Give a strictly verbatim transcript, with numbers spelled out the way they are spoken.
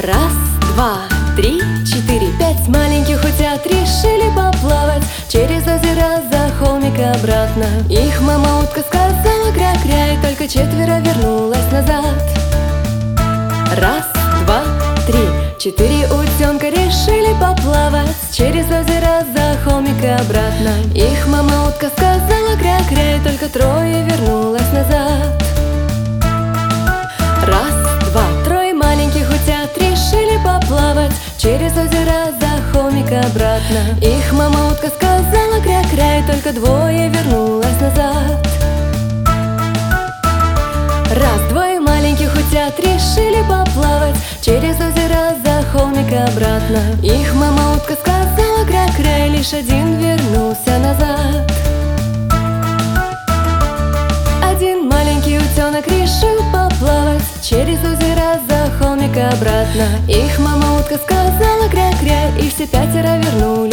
Раз, два, три, четыре, пять маленьких утят решили поплавать через озеро за холмик и обратно. Их мама утка сказала кря-кря, и только четверо вернулась назад. Раз, два, три, четыре утенка решили поплавать через озеро за холмик и обратно. Их мама утка сказала кря-кря, и только трое вернулась назад. Раз, два, трое маленьких утят решили поплавать через озеро за холмик и обратно. Их мама утка сказала кря-кря, и только двое вернулась назад. Раз, двое маленьких утят решили поплавать через озеро за холмик и обратно. Их мама утка сказала кря-кря, и лишь один вернулся назад. Один маленький утенок решил поплавать через озеро за холмик и обратно. Их мама утка сказала кря-кря, и все пятеро вернулись